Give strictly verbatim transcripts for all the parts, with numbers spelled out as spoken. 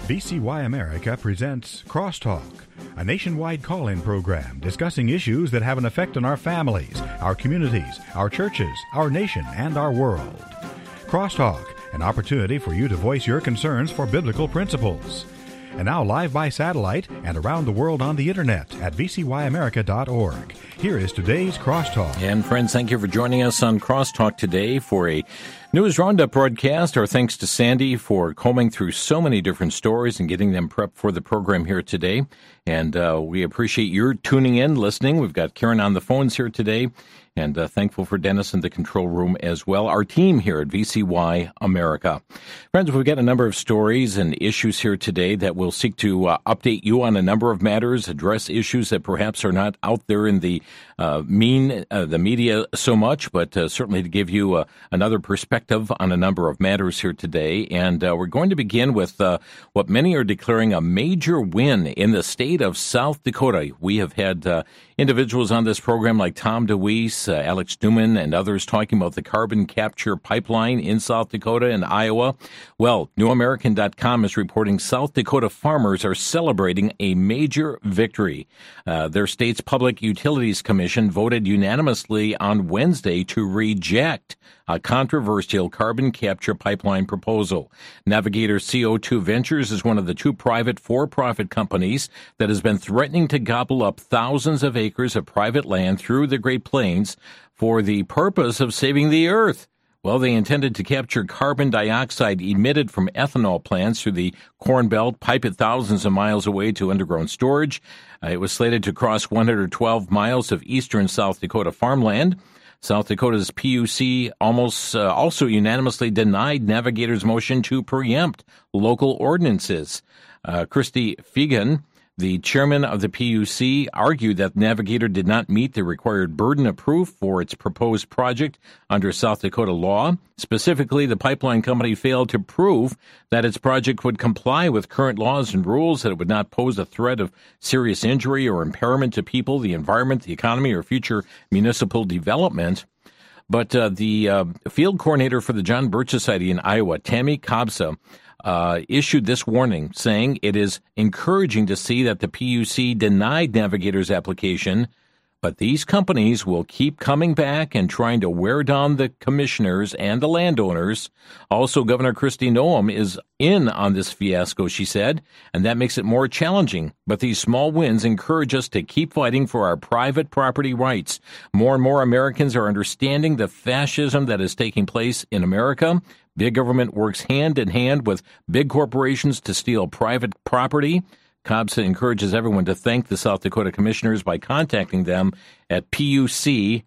V C Y America presents Crosstalk, a nationwide call-in program discussing issues that have an effect on our families, our communities, our churches, our nation, and our world. Crosstalk, an opportunity for you to voice your concerns for biblical principles. And now live by satellite and around the world on the internet at v c y america dot org. Here is today's Crosstalk. And friends, thank you for joining us on Crosstalk today for a News Roundup broadcast. Our thanks to Sandy for combing through so many different stories and getting them prepped for the program here today. And uh, we appreciate your tuning in, listening. We've got Karen on the phones here today, and uh, thankful for Dennis in the control room as well. Our team here at V C Y America. Friends, we've got a number of stories and issues here today that will seek to uh, update you on a number of matters, address issues that perhaps are not out there in the uh, mean, uh, the media so much, but uh, certainly to give you uh, another perspective on a number of matters here today. And uh, we're going to begin with uh, what many are declaring a major win in the state of South Dakota. We have had uh, individuals on this program like Tom DeWeese, uh, Alex Newman, and others talking about the carbon capture pipeline in South Dakota and Iowa. Well, New American dot com is reporting South Dakota farmers are celebrating a major victory. Uh, their state's Public Utilities Commission voted unanimously on Wednesday to reject a controversial carbon capture pipeline proposal. Navigator C O two Ventures is one of the two private for-profit companies that has been threatening to gobble up thousands of acres of private land through the Great Plains for the purpose of saving the earth. Well, they intended to capture carbon dioxide emitted from ethanol plants through the Corn Belt, pipe it thousands of miles away to underground storage. Uh, it was slated to cross one hundred twelve miles of eastern South Dakota farmland. South Dakota's P U C almost uh, also unanimously denied Navigator's motion to preempt local ordinances. Uh, Christy Fegan, the chairman of the P U C, argued that Navigator did not meet the required burden of proof for its proposed project under South Dakota law. Specifically, the pipeline company failed to prove that its project would comply with current laws and rules, that it would not pose a threat of serious injury or impairment to people, the environment, the economy, or future municipal development. But uh, the uh, field coordinator for the John Birch Society in Iowa, Tammy Kobza, Uh, issued this warning, saying it is encouraging to see that the P U C denied Navigator's application, but these companies will keep coming back and trying to wear down the commissioners and the landowners. Also, Governor Kristi Noem is in on this fiasco, she said, and that makes it more challenging. But these small wins encourage us to keep fighting for our private property rights. More and more Americans are understanding the fascism that is taking place in America. Big government works hand in hand with big corporations to steal private property. Kobza encourages everyone to thank the South Dakota commissioners by contacting them at puc.sd.gov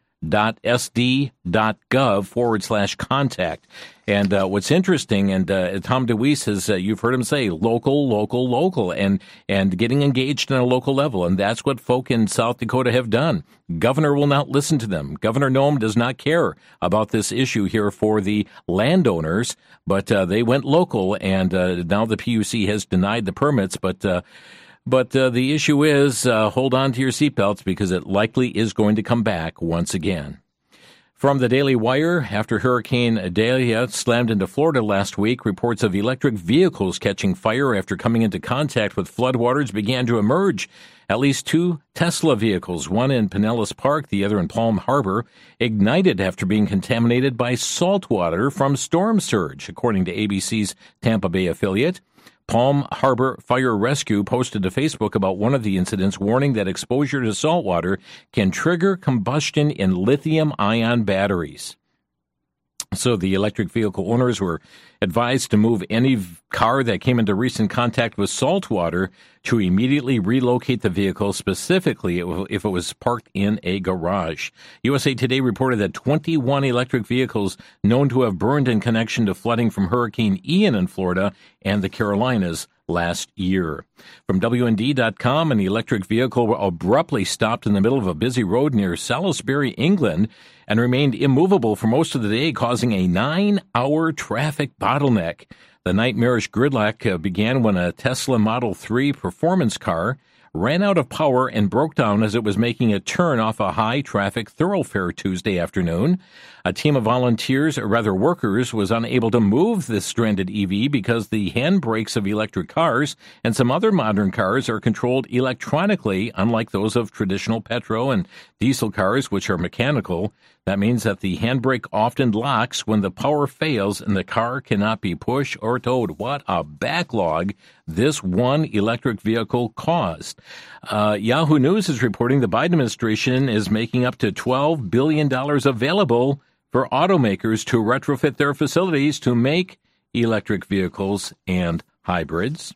forward slash contact. And uh, what's interesting, and uh, Tom DeWeese says, uh, you've heard him say local, local, local, and and getting engaged on a local level. And that's what folk in South Dakota have done. Governor will not listen to them. Governor Noem does not care about this issue here for the landowners, but uh, they went local, and uh, now the P U C has denied the permits. But uh, but uh, the issue is, uh, hold on to your seatbelts, because it likely is going to come back once again. From the Daily Wire, after Hurricane Idalia slammed into Florida last week, reports of electric vehicles catching fire after coming into contact with floodwaters began to emerge. At least two Tesla vehicles, one in Pinellas Park, the other in Palm Harbor, ignited after being contaminated by salt water from storm surge, according to A B C's Tampa Bay affiliate. Palm Harbor Fire Rescue posted to Facebook about one of the incidents, warning that exposure to salt water can trigger combustion in lithium-ion batteries. So the electric vehicle owners were advised to move any car that came into recent contact with salt water to immediately relocate the vehicle, specifically if it was parked in a garage. U S A Today reported that twenty-one electric vehicles known to have burned in connection to flooding from Hurricane Ian in Florida and the Carolinas last year. From W N D dot com, an electric vehicle abruptly stopped in the middle of a busy road near Salisbury, England, and remained immovable for most of the day, causing a nine-hour traffic bottleneck. The nightmarish gridlock uh, began when a Tesla Model three performance car ran out of power and broke down as it was making a turn off a high-traffic thoroughfare Tuesday afternoon. A team of volunteers, or rather workers, was unable to move this stranded E V because the handbrakes of electric cars and some other modern cars are controlled electronically, unlike those of traditional petrol and diesel cars, which are mechanical. That means that the handbrake often locks when the power fails and the car cannot be pushed or towed. What a backlog this one electric vehicle caused. Uh, Yahoo News is reporting the Biden administration is making up to twelve billion dollars available for automakers to retrofit their facilities to make electric vehicles and hybrids.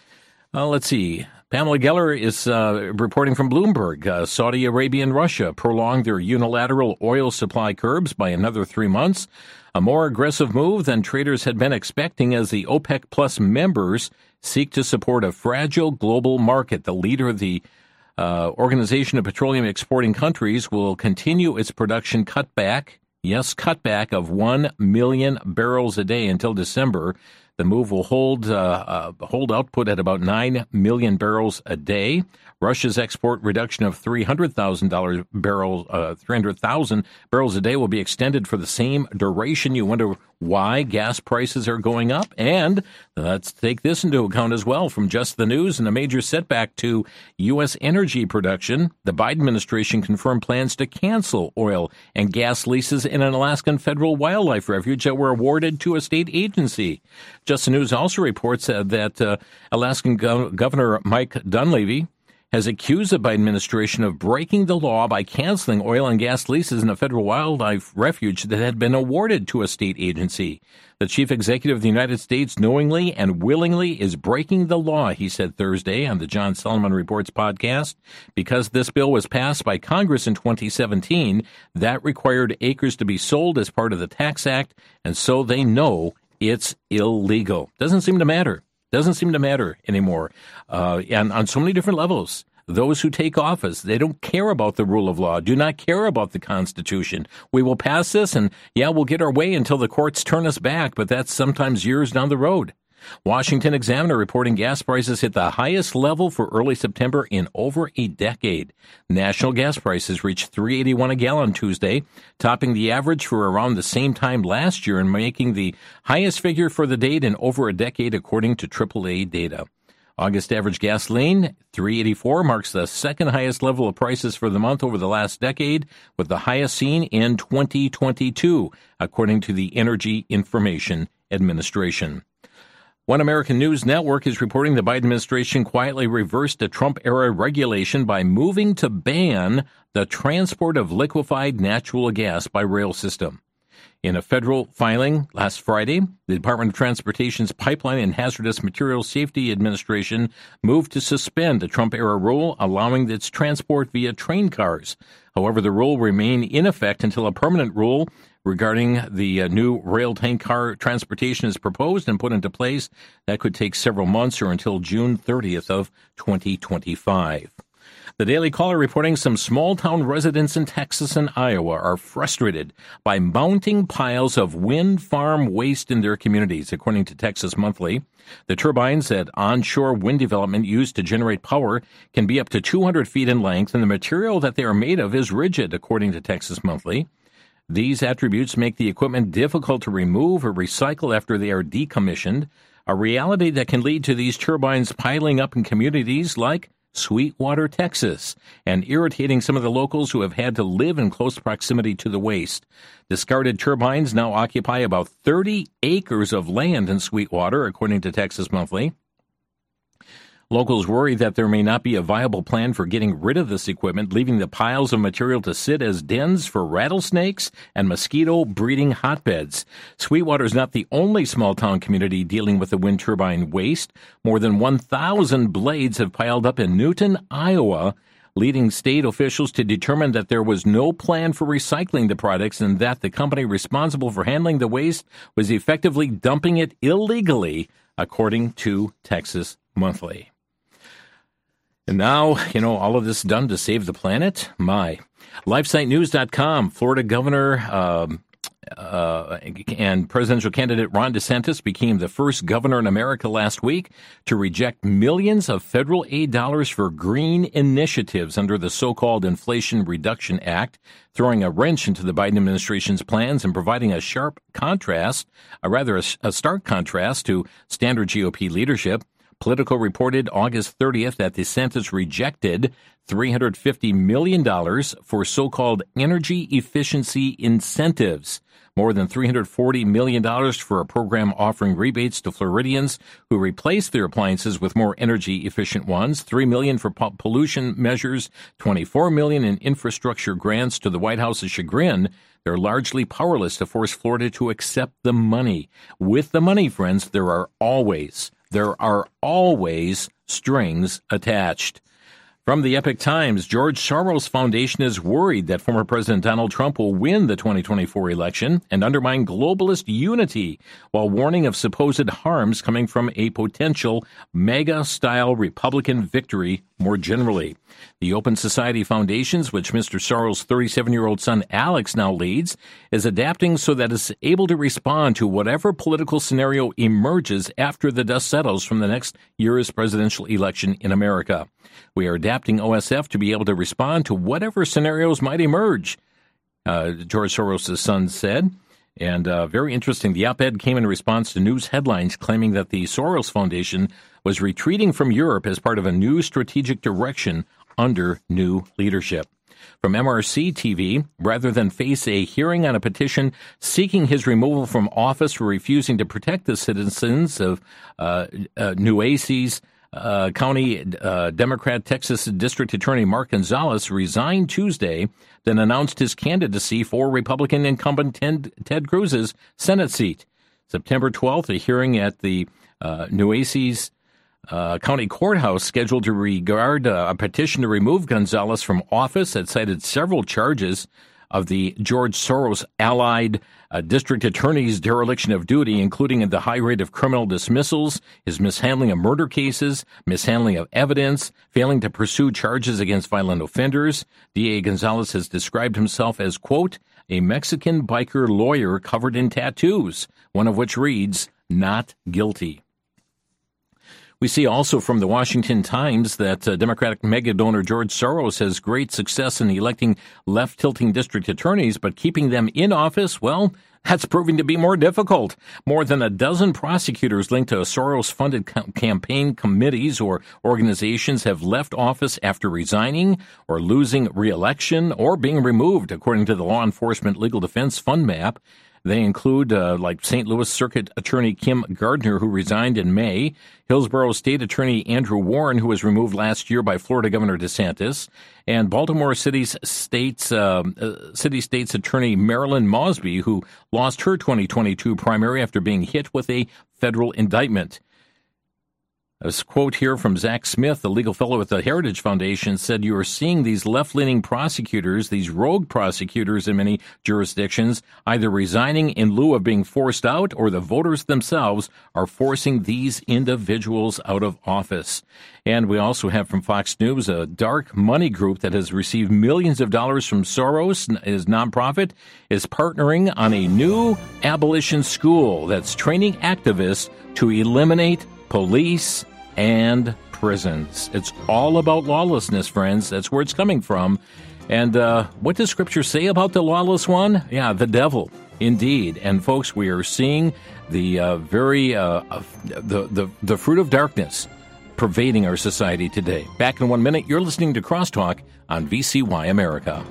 Uh, let's see. Pamela Geller is uh, reporting from Bloomberg. Uh, Saudi Arabia and Russia prolonged their unilateral oil supply curbs by another three months, a more aggressive move than traders had been expecting as the OPEC Plus members seek to support a fragile global market. The leader of the uh, Organization of Petroleum Exporting Countries will continue its production cutback, yes, cutback of one million barrels a day until December. The move will hold uh, uh, hold output at about nine million barrels a day. Russia's export reduction of three hundred thousand barrels, uh, three hundred thousand barrels a day will be extended for the same duration. You wonder why gas prices are going up? And let's take this into account as well. From Just the News, and a major setback to U S energy production, the Biden administration confirmed plans to cancel oil and gas leases in an Alaskan federal wildlife refuge that were awarded to a state agency. Just the News also reports uh, that uh, Alaskan Go- Governor Mike Dunleavy has accused the Biden administration of breaking the law by canceling oil and gas leases in a federal wildlife refuge that had been awarded to a state agency. The chief executive of the United States knowingly and willingly is breaking the law, he said Thursday on the John Solomon Reports podcast. Because this bill was passed by Congress in twenty seventeen, that required acres to be sold as part of the Tax Act, and so they know it's illegal. Doesn't seem to matter. Doesn't seem to matter anymore. Uh, and on so many different levels, those who take office, they don't care about the rule of law, do not care about the Constitution. We will pass this and, yeah, we'll get our way until the courts turn us back, but that's sometimes years down the road. Washington Examiner reporting gas prices hit the highest level for early September in over a decade. National gas prices reached three dollars and eighty-one cents a gallon Tuesday, topping the average for around the same time last year and making the highest figure for the date in over a decade, according to triple A data. August average gasoline, three dollars and eighty-four cents, marks the second highest level of prices for the month over the last decade, with the highest seen in twenty twenty-two, according to the Energy Information Administration. One American News Network is reporting the Biden administration quietly reversed a Trump-era regulation by moving to ban the transport of liquefied natural gas by rail system. In a federal filing last Friday, the Department of Transportation's Pipeline and Hazardous Materials Safety Administration moved to suspend a Trump-era rule allowing its transport via train cars. However, the rule remained in effect until a permanent rule regarding the uh, new rail tank car transportation is proposed and put into place. That could take several months or until June thirtieth of twenty twenty-five. The Daily Caller reporting some small-town residents in Texas and Iowa are frustrated by mounting piles of wind farm waste in their communities, according to Texas Monthly. The turbines that onshore wind development used to generate power can be up to two hundred feet in length, and the material that they are made of is rigid, according to Texas Monthly. These attributes make the equipment difficult to remove or recycle after they are decommissioned, a reality that can lead to these turbines piling up in communities like Sweetwater, Texas, and irritating some of the locals who have had to live in close proximity to the waste. Discarded turbines now occupy about thirty acres of land in Sweetwater, according to Texas Monthly. Locals worry that there may not be a viable plan for getting rid of this equipment, leaving the piles of material to sit as dens for rattlesnakes and mosquito breeding hotbeds. Sweetwater is not the only small-town community dealing with the wind turbine waste. More than one thousand blades have piled up in Newton, Iowa, leading state officials to determine that there was no plan for recycling the products and that the company responsible for handling the waste was effectively dumping it illegally, according to Texas Monthly. And now, you know, all of this done to save the planet? My. LifeSite News dot com, Florida Governor um, uh, and presidential candidate Ron DeSantis became the first governor in America last week to reject millions of federal aid dollars for green initiatives under the so-called Inflation Reduction Act, throwing a wrench into the Biden administration's plans and providing a sharp contrast, a rather a, a stark contrast to standard G O P leadership. Politico reported August thirtieth that DeSantis rejected three hundred fifty million dollars for so-called energy efficiency incentives, more than three hundred forty million dollars for a program offering rebates to Floridians who replace their appliances with more energy-efficient ones, three million dollars for pollution measures, twenty-four million dollars in infrastructure grants. To the White House's chagrin, they're largely powerless to force Florida to accept the money. With the money, friends, there are always There are always strings attached. From the Epoch Times, George Soros Foundation is worried that former President Donald Trump will win the twenty twenty-four election and undermine globalist unity, while warning of supposed harms coming from a potential MAGA-style Republican victory more generally. The Open Society Foundations, which Mister Soros' thirty-seven-year-old son Alex now leads, is adapting so that it's able to respond to whatever political scenario emerges after the dust settles from the next year's presidential election in America. We are adapting O S F to be able to respond to whatever scenarios might emerge, uh, George Soros' son said. And uh, very interesting, the op-ed came in response to news headlines claiming that the Soros Foundation was retreating from Europe as part of a new strategic direction under new leadership. From M R C T V, rather than face a hearing on a petition seeking his removal from office for refusing to protect the citizens of uh, uh, Nueces uh, County, uh, Democrat Texas District Attorney Mark Gonzalez resigned Tuesday, then announced his candidacy for Republican incumbent Ted, Ted Cruz's Senate seat. September twelfth, a hearing at the uh, Nueces Uh, County Courthouse scheduled to regard uh, a petition to remove Gonzalez from office that cited several charges of the George Soros allied uh, district attorney's dereliction of duty, including the high rate of criminal dismissals, his mishandling of murder cases, mishandling of evidence, failing to pursue charges against violent offenders. D A Gonzalez has described himself as, quote, a Mexican biker lawyer covered in tattoos, one of which reads, not guilty. We see also from the Washington Times that uh, Democratic mega donor George Soros has great success in electing left-tilting district attorneys, but keeping them in office, well, that's proving to be more difficult. More than a dozen prosecutors linked to Soros-funded ca- campaign committees or organizations have left office after resigning or losing re-election or being removed, according to the Law Enforcement Legal Defense Fund map. They include, uh, like Saint Louis Circuit Attorney Kim Gardner, who resigned in May, Hillsborough State Attorney Andrew Warren, who was removed last year by Florida Governor DeSantis, and Baltimore City's state's, uh, uh, City State's Attorney Marilyn Mosby, who lost her twenty twenty-two primary after being hit with a federal indictment. A quote here from Zach Smith, the legal fellow at the Heritage Foundation, said, you are seeing these left-leaning prosecutors, these rogue prosecutors in many jurisdictions, either resigning in lieu of being forced out, or the voters themselves are forcing these individuals out of office. And we also have from Fox News a dark money group that has received millions of dollars from Soros, his nonprofit, is partnering on a new abolition school that's training activists to eliminate police and prisons. It's all about lawlessness, friends. That's where it's coming from. And uh, what does Scripture say about the lawless one? Yeah, the devil, indeed. And folks, we are seeing the uh, very uh, the, the the fruit of darkness pervading our society today. Back in one minute, you're listening to Crosstalk on V C Y America.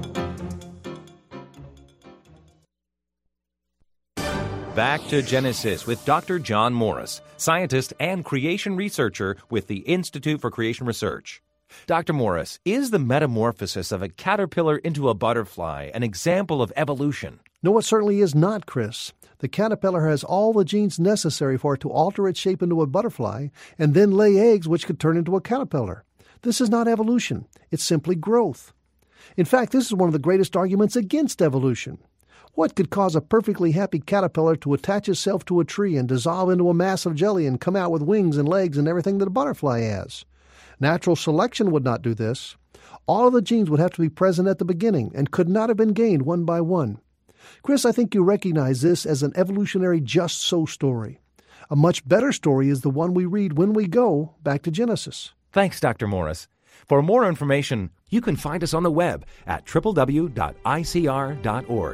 Back to Genesis with Doctor John Morris, scientist and creation researcher with the Institute for Creation Research. Doctor Morris, is the metamorphosis of a caterpillar into a butterfly an example of evolution? No, it certainly is not, Chris. The caterpillar has all the genes necessary for it to alter its shape into a butterfly and then lay eggs which could turn into a caterpillar. This is not evolution. It's simply growth. In fact, this is one of the greatest arguments against evolution. What could cause a perfectly happy caterpillar to attach itself to a tree and dissolve into a mass of jelly and come out with wings and legs and everything that a butterfly has? Natural selection would not do this. All of the genes would have to be present at the beginning and could not have been gained one by one. Chris, I think you recognize this as an evolutionary just so story. A much better story is the one we read when we go back to Genesis. Thanks, Doctor Morris. For more information, you can find us on the web at w w w dot i c r dot org.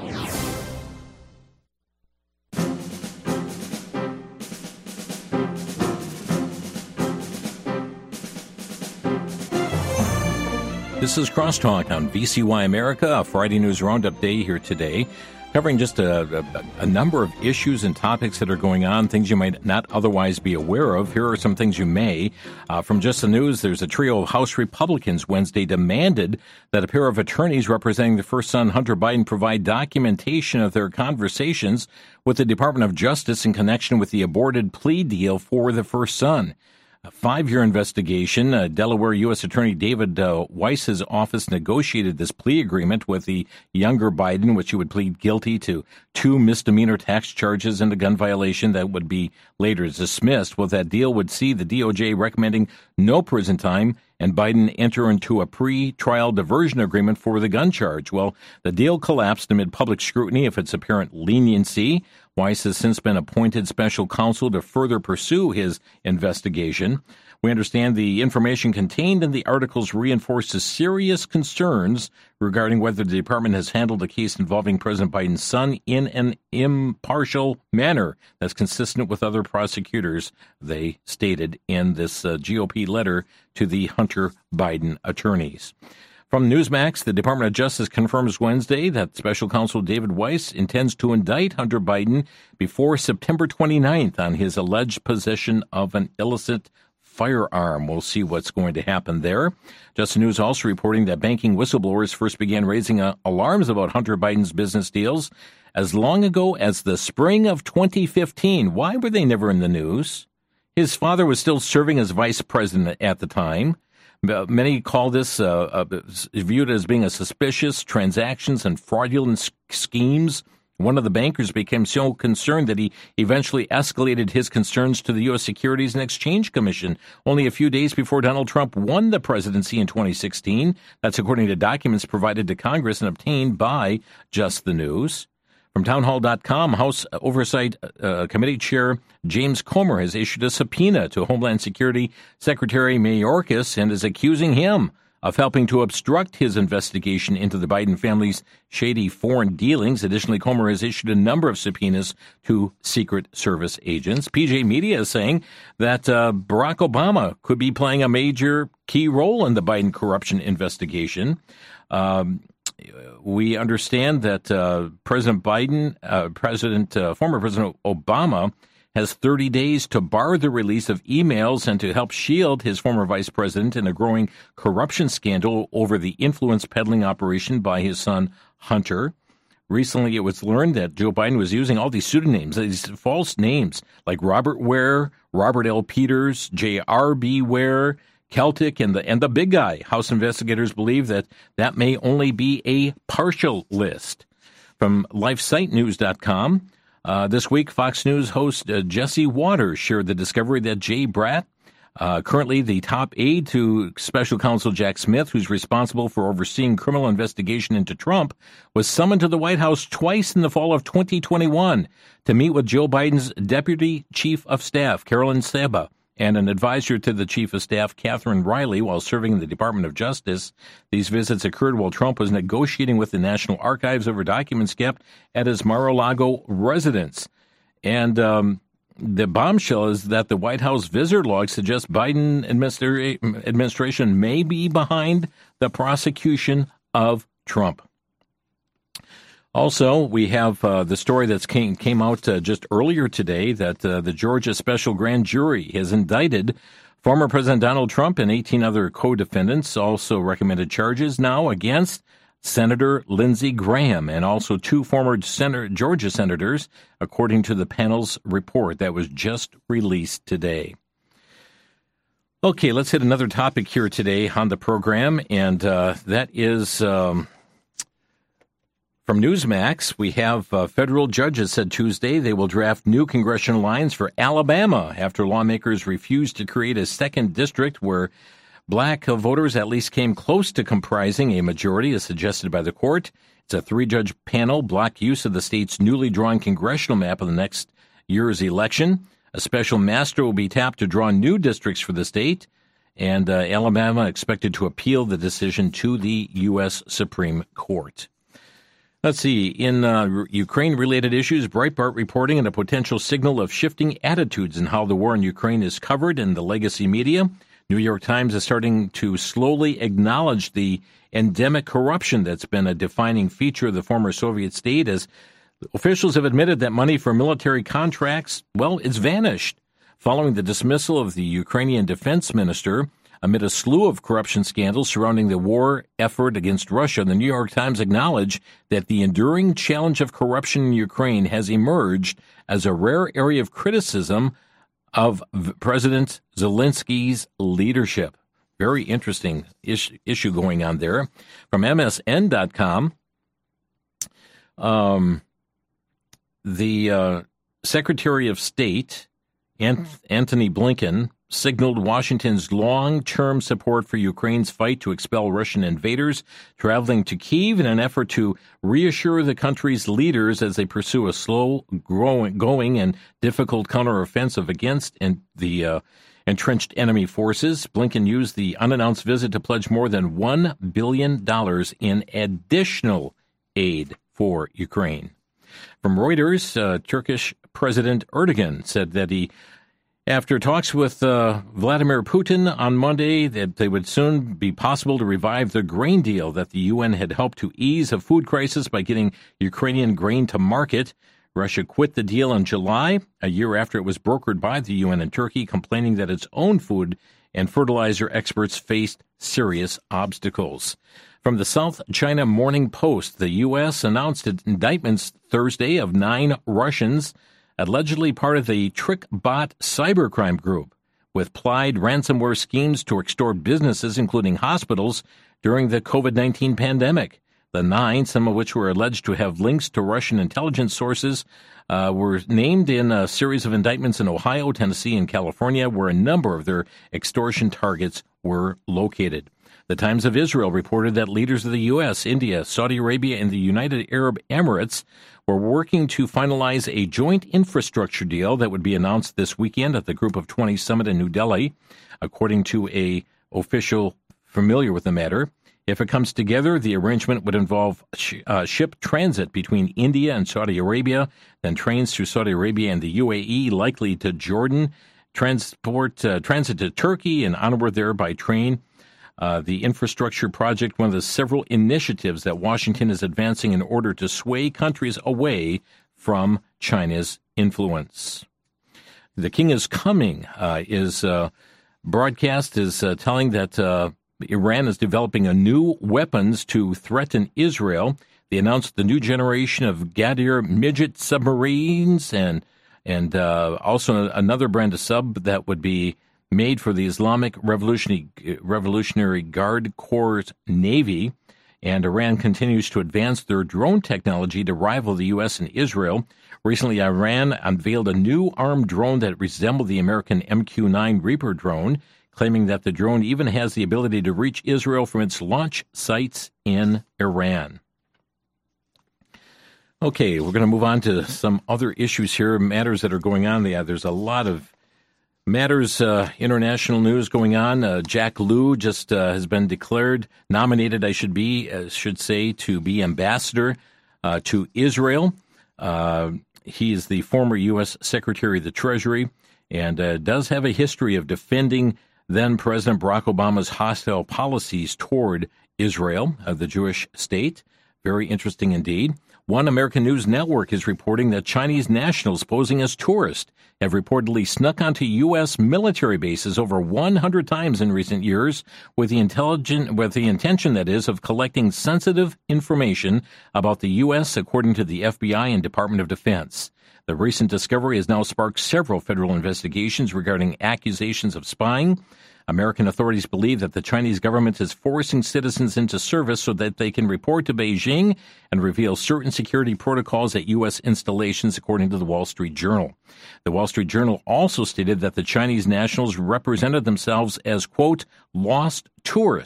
This is Crosstalk on V C Y America, a Friday News Roundup Day here today, covering just a, a, a number of issues and topics that are going on, things you might not otherwise be aware of. Here are some things you may. Uh, from just the news, there's a trio of House Republicans Wednesday demanded that a pair of attorneys representing the first son, Hunter Biden, provide documentation of their conversations with the Department of Justice in connection with the aborted plea deal for the first son. A five-year investigation. Uh, Delaware U S Attorney David uh, Weiss's office negotiated this plea agreement with the younger Biden, which he would plead guilty to two misdemeanor tax charges and a gun violation that would be later dismissed. Well, that deal would see the D O J recommending no prison time and Biden enter into a pre-trial diversion agreement for the gun charge. Well, the deal collapsed amid public scrutiny of its apparent leniency. Weiss has since been appointed special counsel to further pursue his investigation. We understand the information contained in the articles reinforces serious concerns regarding whether the department has handled the case involving President Biden's son in an impartial manner that's consistent with other prosecutors, they stated in this uh, G O P letter to the Hunter Biden attorneys. From Newsmax, the Department of Justice confirms Wednesday that Special Counsel David Weiss intends to indict Hunter Biden before September twenty-ninth on his alleged possession of an illicit firearm. We'll see what's going to happen there. Just News also reporting that banking whistleblowers first began raising uh, alarms about Hunter Biden's business deals as long ago as the spring of twenty fifteen. Why were they never in the news? His father was still serving as vice president at the time. Many call this uh, uh, viewed as being a suspicious transactions and fraudulent schemes. One of the bankers became so concerned that he eventually escalated his concerns to the U S Securities and Exchange Commission only a few days before Donald Trump won the presidency in twenty sixteen. That's according to documents provided to Congress and obtained by Just the News. From townhall dot com, House Oversight uh, Committee Chair James Comer has issued a subpoena to Homeland Security Secretary Mayorkas and is accusing him of helping to obstruct his investigation into the Biden family's shady foreign dealings. Additionally, Comer has issued a number of subpoenas to Secret Service agents. P J Media is saying that uh, Barack Obama could be playing a major key role in the Biden corruption investigation. Um, We understand that uh, President Biden, uh, President, uh, former President Obama, has thirty days to bar the release of emails and to help shield his former vice president in a growing corruption scandal over the influence peddling operation by his son Hunter. Recently, it was learned that Joe Biden was using all these pseudonyms, these false names like Robert Ware, Robert L. Peters, J R B. Ware, Celtic, and the and the big guy. House investigators believe that that may only be a partial list. From life site news dot com, uh, this week, Fox News host uh, Jesse Waters shared the discovery that Jay Bratt, uh, currently the top aide to Special Counsel Jack Smith, who's responsible for overseeing criminal investigation into Trump, was summoned to the White House twice in the fall of twenty twenty-one to meet with Joe Biden's Deputy Chief of Staff, Carolyn Seba, and an advisor to the Chief of Staff, Catherine Riley, while serving in the Department of Justice. These visits occurred while Trump was negotiating with the National Archives over documents kept at his Mar-a-Lago residence. And um, the bombshell is that the White House visitor log suggests Biden administra- administration may be behind the prosecution of Trump. Also, we have uh, the story that came, came out uh, just earlier today that uh, the Georgia Special Grand Jury has indicted former President Donald Trump and eighteen other co-defendants, also recommended charges now against Senator Lindsey Graham and also two former Senator, Georgia senators, according to the panel's report that was just released today. Okay, let's hit another topic here today on the program, and uh, that is... Um, From Newsmax, we have uh, federal judges said Tuesday they will draft new congressional lines for Alabama after lawmakers refused to create a second district where black voters at least came close to comprising a majority as suggested by the court. It's a three-judge panel blocked use of the state's newly drawn congressional map of the next year's election. A special master will be tapped to draw new districts for the state, and uh, Alabama expected to appeal the decision to the U S Supreme Court. Let's see. In uh, Ukraine-related issues, Breitbart reporting on a potential signal of shifting attitudes in how the war in Ukraine is covered in the legacy media. New York Times is starting to slowly acknowledge the endemic corruption that's been a defining feature of the former Soviet state, as officials have admitted that money for military contracts, well, it's vanished. Following the dismissal of the Ukrainian defense minister amid a slew of corruption scandals surrounding the war effort against Russia, the New York Times acknowledged that the enduring challenge of corruption in Ukraine has emerged as a rare area of criticism of President Zelensky's leadership. Very interesting is- issue going on there. From M S N dot com, um, the uh, Secretary of State, Ant- Antony Blinken, signaled Washington's long-term support for Ukraine's fight to expel Russian invaders, traveling to Kyiv in an effort to reassure the country's leaders as they pursue a slow-going and difficult counteroffensive against and the uh, entrenched enemy forces. Blinken used the unannounced visit to pledge more than one billion dollars in additional aid for Ukraine. From Reuters, uh, Turkish President Erdogan said that he After talks with uh, Vladimir Putin on Monday, that they would soon be possible to revive the grain deal that the U N had helped to ease a food crisis by getting Ukrainian grain to market. Russia quit the deal in July, a year after it was brokered by the U N and Turkey, complaining that its own food and fertilizer exports faced serious obstacles. From the South China Morning Post, the U S announced indictments Thursday of nine Russians allegedly part of the TrickBot cybercrime group, with plied ransomware schemes to extort businesses, including hospitals, during the COVID nineteen pandemic. The nine, some of which were alleged to have links to Russian intelligence sources, uh, were named in a series of indictments in Ohio, Tennessee, and California, where a number of their extortion targets were located. The Times of Israel reported that leaders of the U S, India, Saudi Arabia, and the United Arab Emirates were working to finalize a joint infrastructure deal that would be announced this weekend at the Group of twenty summit in New Delhi, according to a official familiar with the matter. If it comes together, the arrangement would involve sh- uh, ship transit between India and Saudi Arabia, then trains through Saudi Arabia and the U A E, likely to Jordan, transport uh, transit to Turkey, and onward there by train. Uh, the infrastructure project, one of the several initiatives that Washington is advancing in order to sway countries away from China's influence. The King is Coming uh, is uh, broadcast is uh, telling that uh, Iran is developing a new weapons to threaten Israel. They announced the new generation of Ghadir midget submarines and and uh, also another brand of sub that would be made for the Islamic Revolutionary, Revolutionary Guard Corps Navy. And Iran continues to advance their drone technology to rival the U S and Israel. Recently, Iran unveiled a new armed drone that resembled the American M Q nine Reaper drone, claiming that the drone even has the ability to reach Israel from its launch sites in Iran. Okay, we're going to move on to some other issues here, matters that are going on. Yeah, there's a lot of matters, uh, international news going on. Uh, Jack Lew just uh, has been declared nominated, I should be, uh, should say, to be ambassador uh, to Israel. Uh, he is the former U S Secretary of the Treasury and uh, does have a history of defending then President Barack Obama's hostile policies toward Israel, uh, the Jewish state. Very interesting indeed. One American News Network is reporting that Chinese nationals posing as tourists have reportedly snuck onto U S military bases over one hundred times in recent years with the intelligent, with the intention, that is, of collecting sensitive information about the U S, according to the F B I and Department of Defense. The recent discovery has now sparked several federal investigations regarding accusations of spying. American authorities believe that the Chinese government is forcing citizens into service so that they can report to Beijing and reveal certain security protocols at U S installations, according to the Wall Street Journal. The Wall Street Journal also stated that the Chinese nationals represented themselves as, quote, lost tourists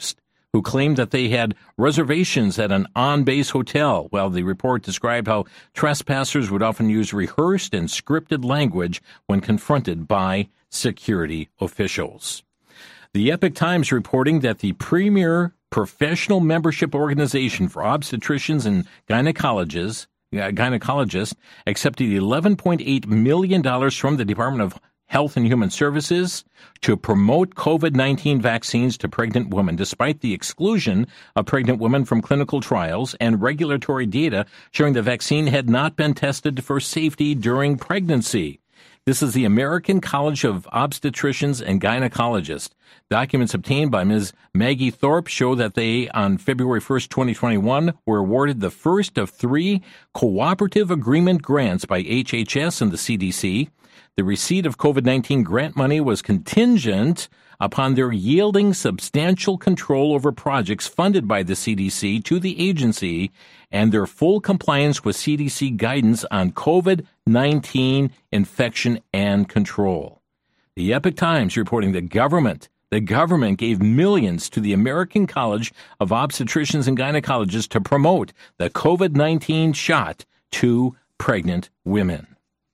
who claimed that they had reservations at an on-base hotel. Well, the report described how trespassers would often use rehearsed and scripted language when confronted by security officials. The Epoch Times reporting that the premier professional membership organization for obstetricians and gynecologists, uh, gynecologists accepted eleven point eight million dollars from the Department of Health and Human Services to promote COVID nineteen vaccines to pregnant women, despite the exclusion of pregnant women from clinical trials and regulatory data showing the vaccine had not been tested for safety during pregnancy. This is the American College of Obstetricians and Gynecologists. Documents obtained by Miz Maggie Thorpe show that they, on February first, twenty twenty-one, were awarded the first of three cooperative agreement grants by H H S and the C D C. The receipt of COVID nineteen grant money was contingent upon their yielding substantial control over projects funded by the C D C to the agency and their full compliance with C D C guidance on COVID nineteen infection and control. The Epoch Times reporting the government, the government gave millions to the American College of Obstetricians and Gynecologists to promote the COVID nineteen shot to pregnant women.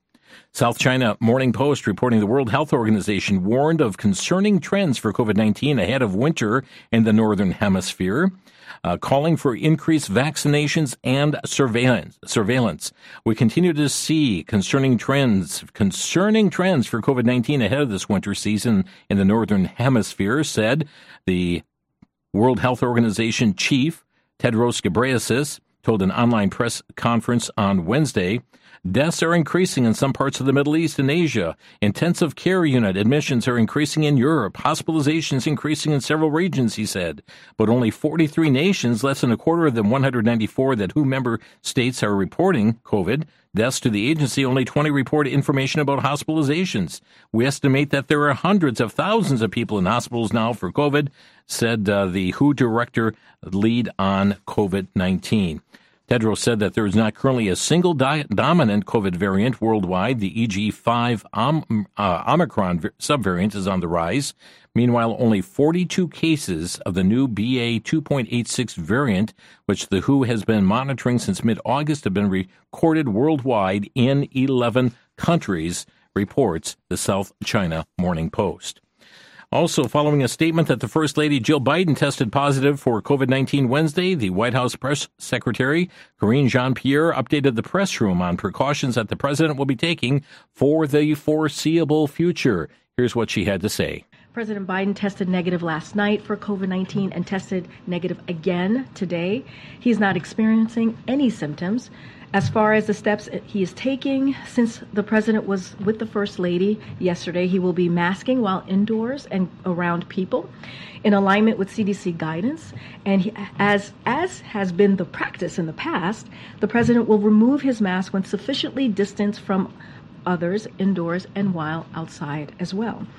South China Morning Post reporting the World Health Organization warned of concerning trends for COVID nineteen ahead of winter in the Northern Hemisphere, uh, calling for increased vaccinations and surveillance. Surveillance. We continue to see concerning trends, concerning trends for COVID nineteen ahead of this winter season in the Northern Hemisphere, said the World Health Organization chief, Tedros Ghebreyesus, told an online press conference on Wednesday. Deaths are increasing in some parts of the Middle East and Asia. Intensive care unit admissions are increasing in Europe. Hospitalizations increasing in several regions, he said. But only forty-three nations, less than a quarter of the one hundred ninety-four that W H O member states are reporting COVID deaths to the agency, only twenty report information about hospitalizations. We estimate that there are hundreds of thousands of people in hospitals now for COVID, said uh, the W H O director lead on COVID nineteen. Tedros said that there is not currently a single di- dominant COVID variant worldwide. The E G five Om- uh, Omicron v- subvariant is on the rise. Meanwhile, only forty-two cases of the new B A two point eight six variant, which the W H O has been monitoring since mid-August, have been recorded worldwide in eleven countries, reports the South China Morning Post. Also, following a statement that the First Lady Jill Biden tested positive for COVID nineteen Wednesday, the White House Press Secretary Karine Jean-Pierre updated the press room on precautions that the president will be taking for the foreseeable future. Here's what she had to say. President Biden tested negative last night for COVID nineteen and tested negative again today. He's not experiencing any symptoms. As far as the steps he is taking, since the president was with the First Lady yesterday, he will be masking while indoors and around people in alignment with C D C guidance. And he, as, as has been the practice in the past, the president will remove his mask when sufficiently distanced from others indoors and while outside as well.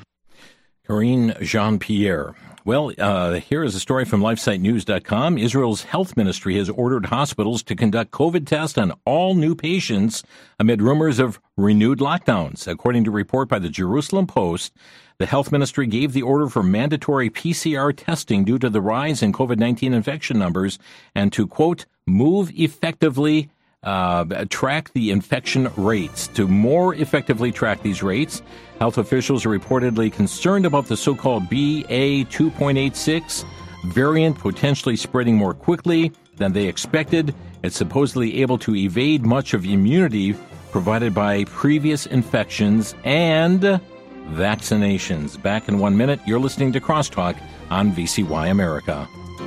Karine Jean-Pierre. Well, uh, here is a story from LifeSite News dot com. Israel's health ministry has ordered hospitals to conduct COVID tests on all new patients amid rumors of renewed lockdowns. According to a report by the Jerusalem Post, the health ministry gave the order for mandatory P C R testing due to the rise in COVID nineteen infection numbers and to, quote, move effectively Uh, track the infection rates. To more effectively track these rates, health officials are reportedly concerned about the so-called B A two point eight six variant potentially spreading more quickly than they expected. It's supposedly able to evade much of immunity provided by previous infections and vaccinations. Back in one minute, you're listening to Crosstalk on V C Y America.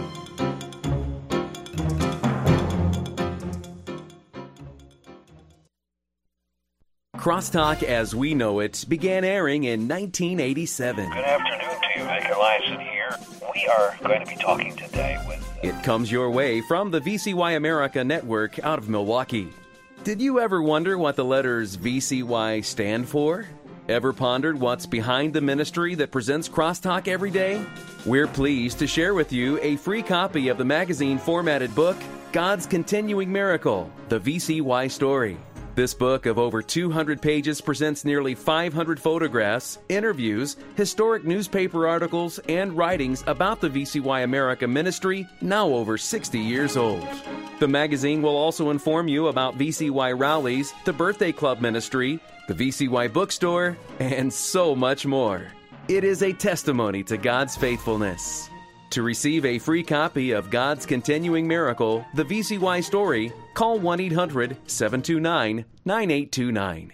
Crosstalk as we know it began airing in nineteen eighty-seven. Good afternoon to you, Vic Eliason here. We are going to be talking today with... Uh... It comes your way from the V C Y America network out of Milwaukee. Did you ever wonder what the letters V C Y stand for? Ever pondered what's behind the ministry that presents Crosstalk every day? We're pleased to share with you a free copy of the magazine formatted book, God's Continuing Miracle, The V C Y Story. This book of over two hundred pages presents nearly five hundred photographs, interviews, historic newspaper articles, and writings about the V C Y America ministry, now over sixty years old. The magazine will also inform you about V C Y rallies, the Birthday Club ministry, the V C Y bookstore, and so much more. It is a testimony to God's faithfulness. To receive a free copy of God's Continuing Miracle, the V C Y Story, call one eight hundred seven two nine nine eight two nine.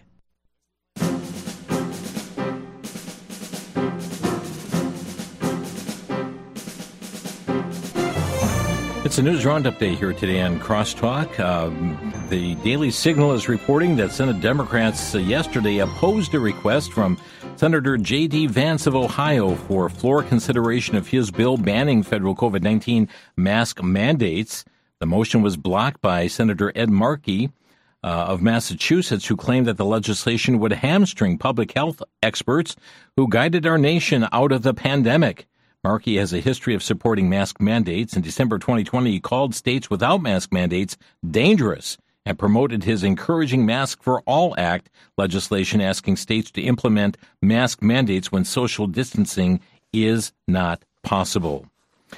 It's a news roundup day here today on Crosstalk. Um, the Daily Signal is reporting that Senate Democrats uh, yesterday opposed a request from Senator J D. Vance of Ohio for floor consideration of his bill banning federal COVID nineteen mask mandates. The motion was blocked by Senator Ed Markey uh, of Massachusetts, who claimed that the legislation would hamstring public health experts who guided our nation out of the pandemic. Markey has a history of supporting mask mandates. In December twenty twenty, he called states without mask mandates dangerous and promoted his Encouraging Mask for All Act legislation, asking states to implement mask mandates when social distancing is not possible.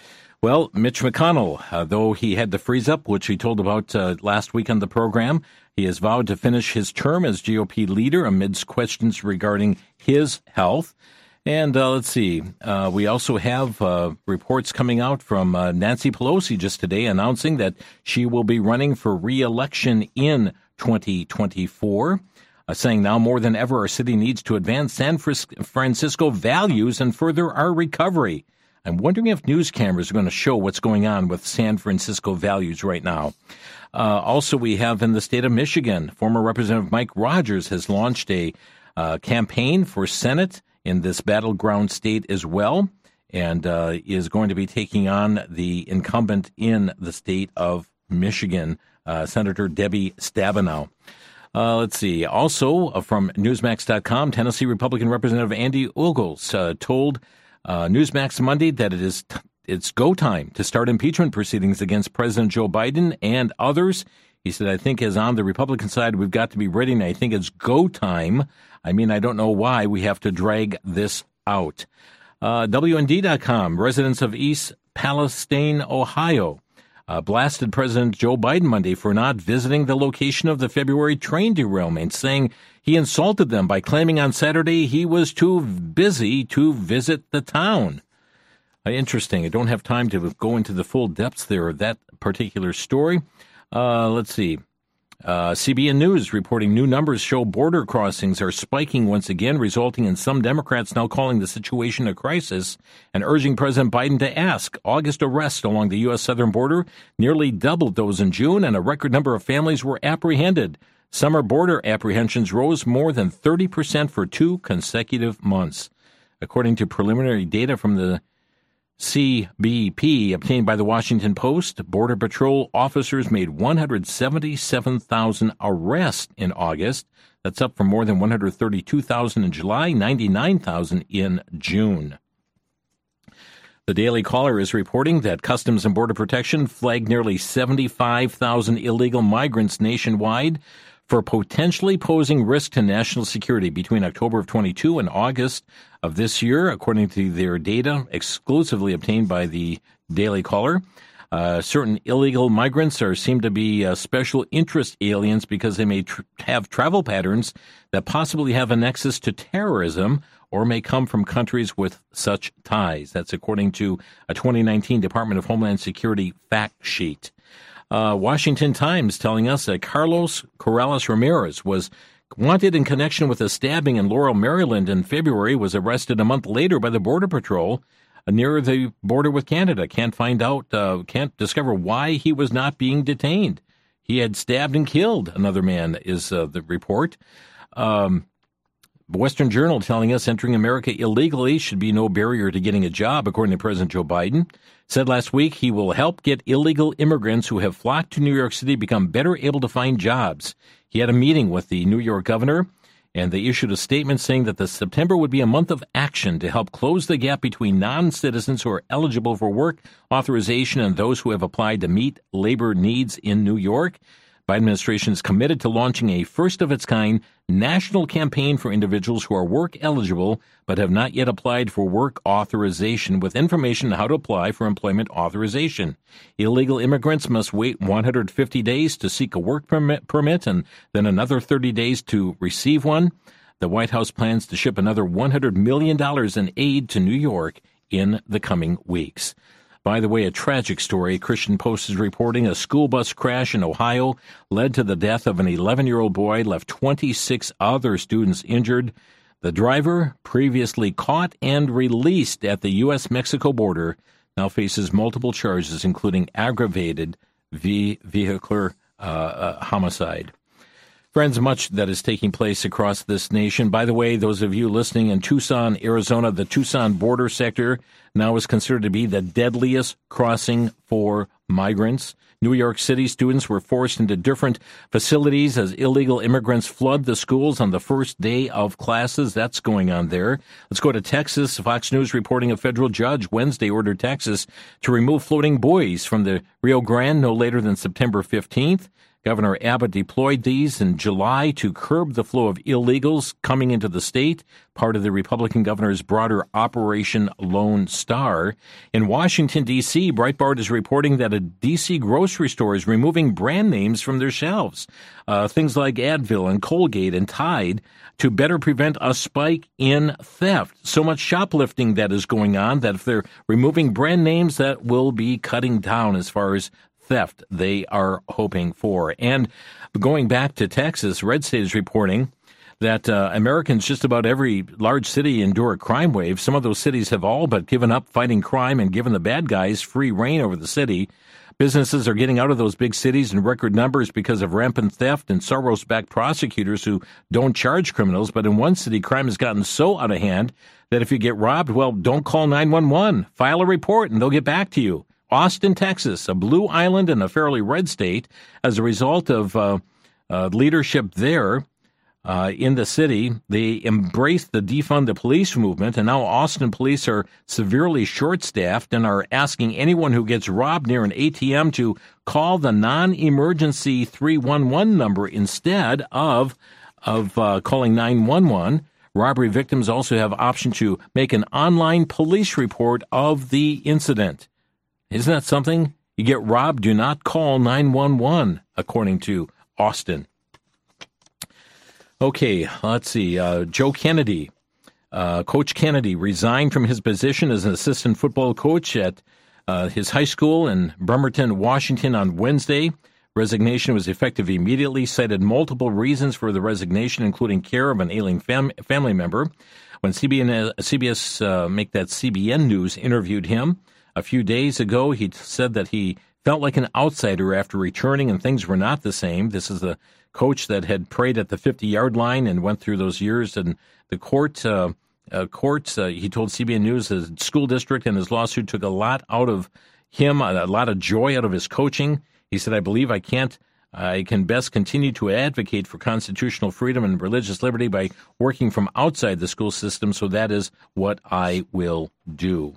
Well, Mitch McConnell, uh, though he had to freeze up, which he told about uh, last week on the program, he has vowed to finish his term as G O P leader amidst questions regarding his health. And uh, let's see, uh, we also have uh, reports coming out from uh, Nancy Pelosi just today announcing that she will be running for re-election in twenty twenty-four, uh, saying now more than ever our city needs to advance San Francisco values and further our recovery. I'm wondering if news cameras are going to show what's going on with San Francisco values right now. Uh, also, we have in the state of Michigan, former Representative Mike Rogers has launched a uh, campaign for Senate in this battleground state as well, and uh, is going to be taking on the incumbent in the state of Michigan, uh, Senator Debbie Stabenow. Uh, let's see. Also, uh, from Newsmax dot com, Tennessee Republican Representative Andy Ogles uh, told uh, Newsmax Monday that it is t- it's go time to start impeachment proceedings against President Joe Biden and others. He said, I think as on the Republican side, we've got to be ready, and I think it's go time. I mean, I don't know why we have to drag this out. Uh, W N D dot com, residents of East Palestine, Ohio, uh, blasted President Joe Biden Monday for not visiting the location of the February train derailment, saying he insulted them by claiming on Saturday he was too busy to visit the town. Uh, interesting. I don't have time to go into the full depths there of that particular story. Uh, let's see. Uh, C B N News reporting new numbers show border crossings are spiking once again, resulting in some Democrats now calling the situation a crisis and urging President Biden to ask. August arrests along the U S southern border nearly doubled those in June, and a record number of families were apprehended. Summer border apprehensions rose more than thirty percent for two consecutive months. According to preliminary data from the C B P obtained by the Washington Post, Border Patrol officers made one hundred seventy-seven thousand arrests in August. That's up from more than one hundred thirty-two thousand in July, ninety-nine thousand in June. The Daily Caller is reporting that Customs and Border Protection flagged nearly seventy-five thousand illegal migrants nationwide for potentially posing risk to national security between October of twenty-two and August of this year, according to their data exclusively obtained by the Daily Caller. Uh, certain illegal migrants are seem to be uh, special interest aliens because they may tr- have travel patterns that possibly have a nexus to terrorism or may come from countries with such ties. That's according to a twenty nineteen Department of Homeland Security fact sheet. Uh, Washington Times telling us that Carlos Corrales Ramirez was wanted in connection with a stabbing in Laurel, Maryland in February, was arrested a month later by the Border Patrol uh, near the border with Canada. Can't find out, uh, can't discover why he was not being detained. He had stabbed and killed another man, is uh, the report. Um, Western Journal telling us entering America illegally should be no barrier to getting a job, according to President Joe Biden. Said last week he will help get illegal immigrants who have flocked to New York City become better able to find jobs. He had a meeting with the New York governor, and they issued a statement saying that the September would be a month of action to help close the gap between non-citizens who are eligible for work authorization and those who have applied to meet labor needs in New York. Biden administration is committed to launching a first-of-its-kind national campaign for individuals who are work-eligible but have not yet applied for work authorization, with information on how to apply for employment authorization. Illegal immigrants must wait one hundred fifty days to seek a work permit, permit and then another thirty days to receive one. The White House plans to ship another one hundred million dollars in aid to New York in the coming weeks. By the way, a tragic story. Christian Post is reporting a school bus crash in Ohio led to the death of an eleven-year-old boy, left twenty-six other students injured. The driver, previously caught and released at the U S Mexico border, now faces multiple charges, including aggravated vehicular uh, uh, homicide. Friends, much that is taking place across this nation. By the way, those of you listening in Tucson, Arizona, the Tucson border sector now is considered to be the deadliest crossing for migrants. New York City students were forced into different facilities as illegal immigrants flood the schools on the first day of classes. That's going on there. Let's go to Texas. Fox News reporting a federal judge Wednesday ordered Texas to remove floating buoys from the Rio Grande no later than September fifteenth. Governor Abbott deployed these in July to curb the flow of illegals coming into the state, part of the Republican governor's broader Operation Lone Star. In Washington, D C, Breitbart is reporting that a D C grocery store is removing brand names from their shelves, uh, things like Advil and Colgate and Tide, to better prevent a spike in theft. So much shoplifting that is going on that if they're removing brand names, that will be cutting down as far as theft they are hoping for. And going back to Texas, Red State is reporting that uh, Americans, just about every large city, endure a crime wave. Some of those cities have all but given up fighting crime and given the bad guys free reign over the city. Businesses are getting out of those big cities in record numbers because of rampant theft and Soros-backed prosecutors who don't charge criminals. But in one city, crime has gotten so out of hand that if you get robbed, well, don't call nine one one. File a report and they'll get back to you. Austin, Texas, a blue island and a fairly red state, as a result of uh, uh, leadership there uh, in the city, they embraced the defund the police movement, and now Austin police are severely short-staffed and are asking anyone who gets robbed near an A T M to call the non-emergency three one one number instead of, of uh, calling nine one one. Robbery victims also have option to make an online police report of the incident. Isn't that something? You get robbed, do not call nine one one, according to Austin. Okay, let's see. Uh, Joe Kennedy, uh, Coach Kennedy, resigned from his position as an assistant football coach at uh, his high school in Bremerton, Washington on Wednesday. Resignation was effective immediately, cited multiple reasons for the resignation, including care of an ailing fam- family member. When C B N, C B S, uh, make that C B N News interviewed him a few days ago, he said that he felt like an outsider after returning and things were not the same. This is the coach that had prayed at the fifty-yard line and went through those years. And the court, uh, uh, courts, uh, he told C B N News, his school district and his lawsuit took a lot out of him, a lot of joy out of his coaching. He said, I believe I can't, I can best continue to advocate for constitutional freedom and religious liberty by working from outside the school system, so that is what I will do.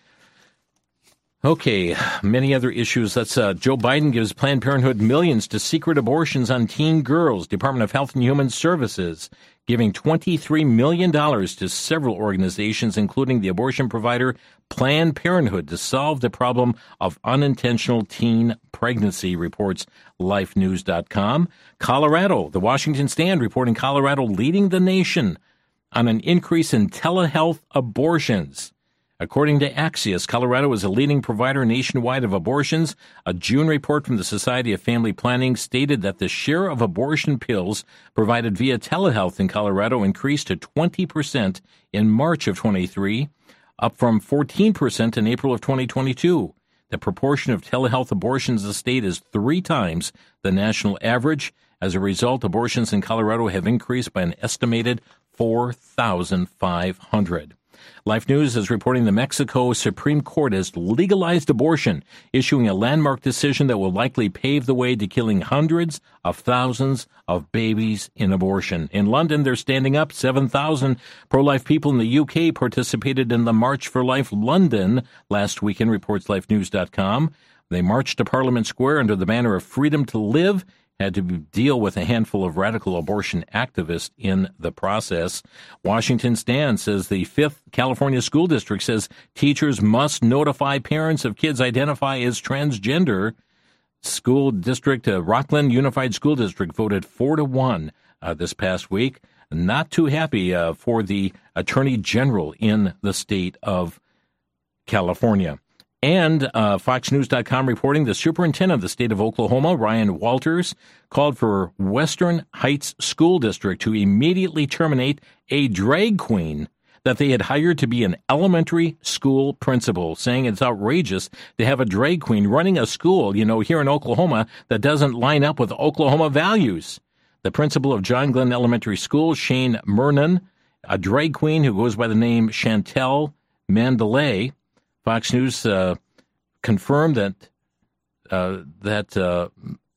Okay, many other issues. That's uh, Joe Biden gives Planned Parenthood millions to secret abortions on teen girls. Department of Health and Human Services giving twenty-three million dollars to several organizations, including the abortion provider Planned Parenthood, to solve the problem of unintentional teen pregnancy, reports life news dot com. Colorado, the Washington Stand reporting Colorado leading the nation on an increase in telehealth abortions. According to Axios, Colorado is a leading provider nationwide of abortions. A June report from the Society of Family Planning stated that the share of abortion pills provided via telehealth in Colorado increased to twenty percent in March of twenty-three, up from fourteen percent in April of twenty twenty-two. The proportion of telehealth abortions in the state is three times the national average. As a result, abortions in Colorado have increased by an estimated four thousand five hundred. Life News is reporting the Mexico Supreme Court has legalized abortion, issuing a landmark decision that will likely pave the way to killing hundreds of thousands of babies in abortion. In London, they're standing up. seven thousand pro-life people in the U K participated in the March for Life London last weekend, reports life news dot com. They marched to Parliament Square under the banner of freedom to live, had to deal with a handful of radical abortion activists in the process. Washington Stand says the fifth California School District says teachers must notify parents of kids identify as transgender. School District, uh, Rockland Unified School District voted four to one uh, this past week. Not too happy uh, for the Attorney General in the state of California. And uh, Fox News dot com reporting the superintendent of the state of Oklahoma, Ryan Walters, called for Western Heights School District to immediately terminate a drag queen that they had hired to be an elementary school principal, saying it's outrageous to have a drag queen running a school, you know, here in Oklahoma that doesn't line up with Oklahoma values. The principal of John Glenn Elementary School, Shane Mernon, a drag queen who goes by the name Chantel Mandalay. Fox News uh, confirmed that uh, that uh,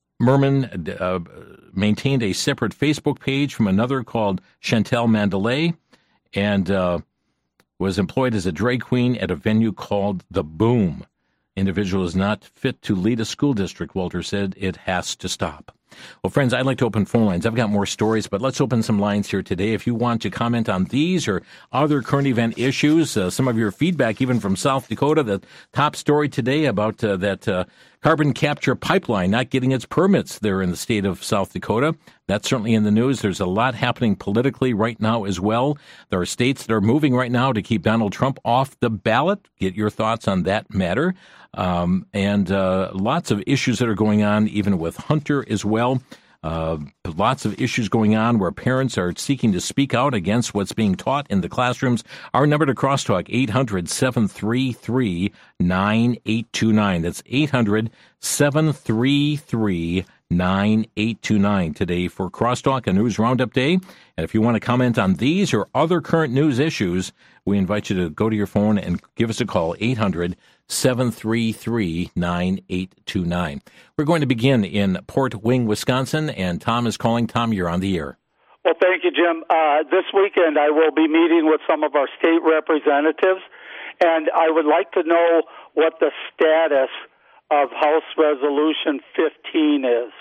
Merman uh, maintained a separate Facebook page from another called Chantel Mandalay, and uh, was employed as a drag queen at a venue called The Boom. Individual is not fit to lead a school district, Walter said. It has to stop. Well, friends, I'd like to open phone lines. I've got more stories, but let's open some lines here today. If you want to comment on these or other current event issues, uh, some of your feedback, even from South Dakota, the top story today about uh, that uh, carbon capture pipeline not getting its permits there in the state of South Dakota. That's certainly in the news. There's a lot happening politically right now as well. There are states that are moving right now to keep Donald Trump off the ballot. Get your thoughts on that matter. Um, and uh, lots of issues that are going on, even with Hunter as well. Uh, lots of issues going on where parents are seeking to speak out against what's being taught in the classrooms. Our number to crosstalk, eight hundred, seven three three, nine eight two nine. That's eight hundred, seven three three, nine eight two nine today for Crosstalk, a News Roundup Day. And if you want to comment on these or other current news issues, we invite you to go to your phone and give us a call, eight hundred, seven three three, nine eight two nine. We're going to begin in Port Wing, Wisconsin, and Tom is calling. Tom, you're on the air. Well, thank you, Jim. Uh, this weekend I will be meeting with some of our state representatives, and I would like to know what the status of House Resolution fifteen is.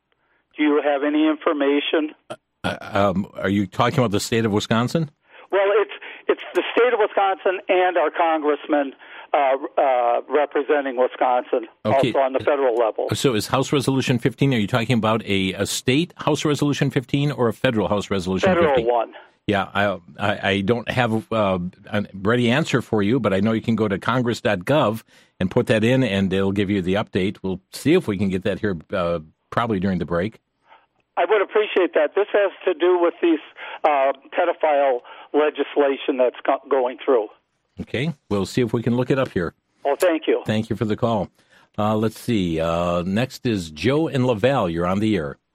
Do you have any information? Uh, um, are you talking about the state of Wisconsin? Well, it's it's the state of Wisconsin and our congressman uh, uh, representing Wisconsin, okay. Also on the federal level. So is House Resolution fifteen, are you talking about a, a state House Resolution fifteen or a federal House Resolution federal fifteen? Federal one. Yeah, I, I, I don't have uh, a ready answer for you, but I know you can go to congress dot gov and put that in, and it'll give you the update. We'll see if we can get that here uh, probably during the break. I would appreciate that. This has to do with these uh, pedophile legislation that's go- going through. Okay, we'll see if we can look it up here. Oh, thank you. Thank you for the call. Uh, let's see. Uh, next is Joe in Laval. You're on the air.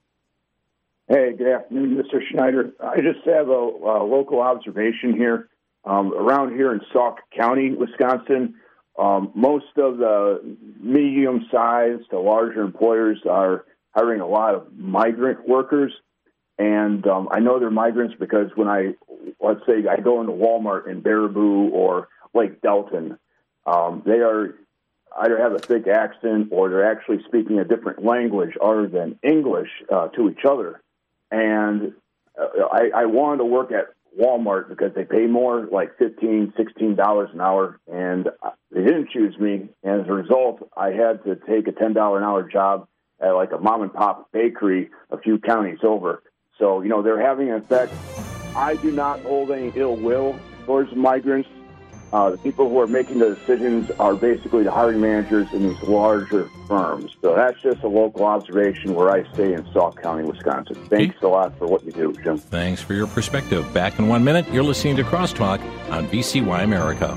Hey, good afternoon, Mister Schneider. I just have a, a local observation here. Um, around here in Sauk County, Wisconsin, um, most of the medium-sized to larger employers are hiring a lot of migrant workers. And um, I know they're migrants because when I, let's say, I go into Walmart in Baraboo or Lake Delton, um, they are either have a thick accent or they're actually speaking a different language other than English uh, to each other. And uh, I, I wanted to work at Walmart because they pay more, like fifteen dollars, sixteen dollars an hour, and they didn't choose me. And as a result, I had to take a ten dollars an hour job at like a mom-and-pop bakery a few counties over. So, you know, they're having an effect. I do not hold any ill will towards migrants. Uh, the people who are making the decisions are basically the hiring managers in these larger firms. So that's just a local observation where I stay in Sauk County, Wisconsin. Thanks a lot for what you do, Jim. Thanks for your perspective. Back in one minute, you're listening to Crosstalk on V C Y America.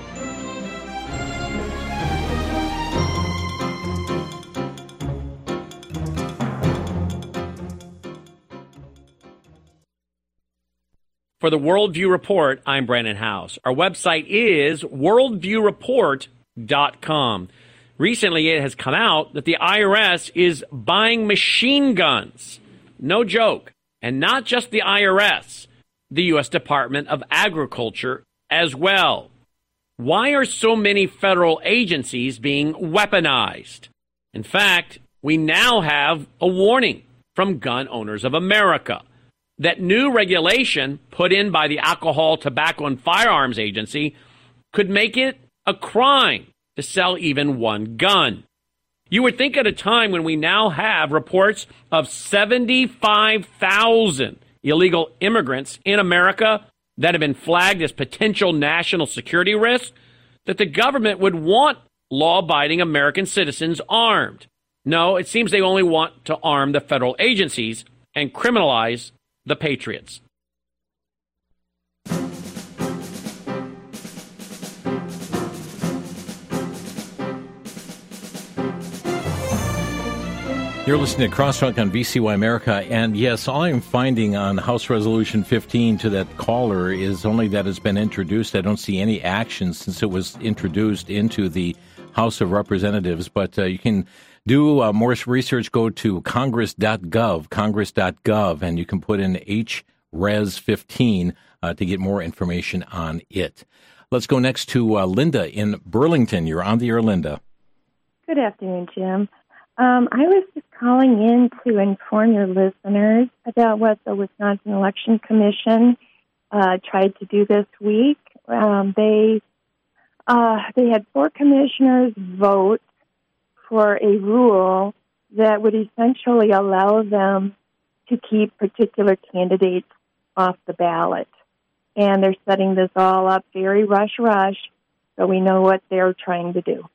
For the Worldview Report, I'm Brandon House. Our website is worldview report dot com. Recently, it has come out that the I R S is buying machine guns. No joke. And not just the I R S, the U S Department of Agriculture as well. Why are so many federal agencies being weaponized? In fact, we now have a warning. from Gun Owners of America. That new regulation put in by the Alcohol, Tobacco, and Firearms Agency could make it a crime to sell even one gun. You would think at a time when we now have reports of seventy-five thousand illegal immigrants in America that have been flagged as potential national security risks, that the government would want law-abiding American citizens armed. No, it seems they only want to arm the federal agencies and criminalize the patriots. You're listening to Crosstalk on V C Y America, and yes, all I'm finding on House Resolution fifteen to that caller is only that it's been introduced. I don't see any action since it was introduced into the House of Representatives, but uh, you can do uh, more research. Go to congress dot gov, congress dot gov, and you can put in H Res fifteen uh, to get more information on it. Let's go next to uh, Linda in Burlington. You're on the air, Linda. Good afternoon, Jim. Um, I was just calling in to inform your listeners about what the Wisconsin Election Commission uh, tried to do this week. Um, they uh, they had four commissioners vote for a rule that would essentially allow them to keep particular candidates off the ballot. And they're setting this all up very rush-rush, so we know what they're trying to do.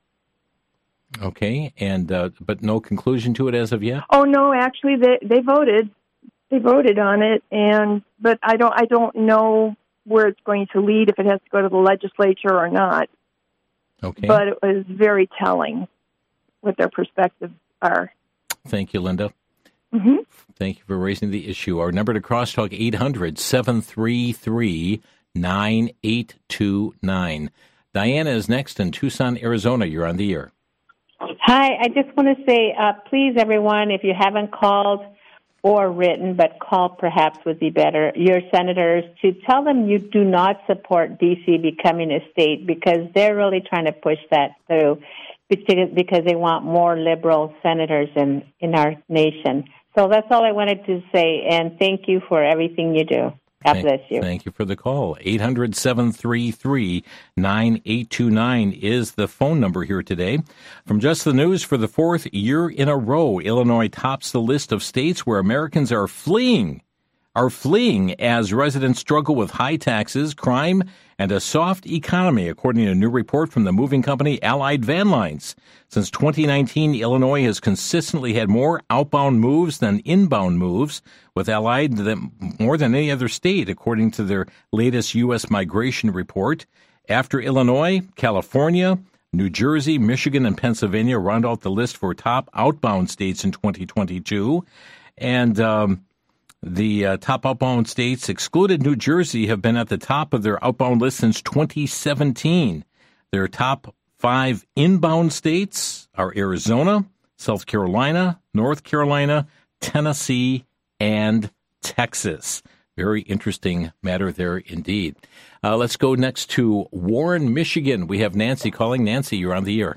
Okay, and uh, but no conclusion to it as of yet? Oh no, actually they they voted. They voted on it, and but I don't I don't know where it's going to lead, if it has to go to the legislature or not. Okay. But it was very telling what their perspectives are. Thank you, Linda. Mm-hmm. Thank you for raising the issue. Our number to Crosstalk, eight hundred, seven three three, nine eight two nine. Diana is next in Tucson, Arizona. You're on the air. Hi, I just want to say, uh, please, everyone, if you haven't called or written, but call perhaps would be better, your senators, to tell them you do not support D C becoming a state, because they're really trying to push that through because they want more liberal senators in, in our nation. So that's all I wanted to say, and thank you for everything you do. God thank, bless you. Thank you for the call. eight hundred, seven three three, nine eight two nine is the phone number here today. From Just the News, for the fourth year in a row, Illinois tops the list of states where Americans are fleeing, are fleeing as residents struggle with high taxes, crime, and a soft economy, according to a new report from the moving company Allied Van Lines. Since twenty nineteen, Illinois has consistently had more outbound moves than inbound moves, with Allied than, more than any other state, according to their latest U S migration report. After Illinois, California, New Jersey, Michigan, and Pennsylvania round out the list for top outbound states in twenty twenty-two. And um, the uh, top outbound states, excluded New Jersey, have been at the top of their outbound list since twenty seventeen. Their top five inbound states are Arizona, South Carolina, North Carolina, Tennessee, and Texas. Very interesting matter there indeed. Uh, let's go next to Warren, Michigan. We have Nancy calling. Nancy, you're on the air.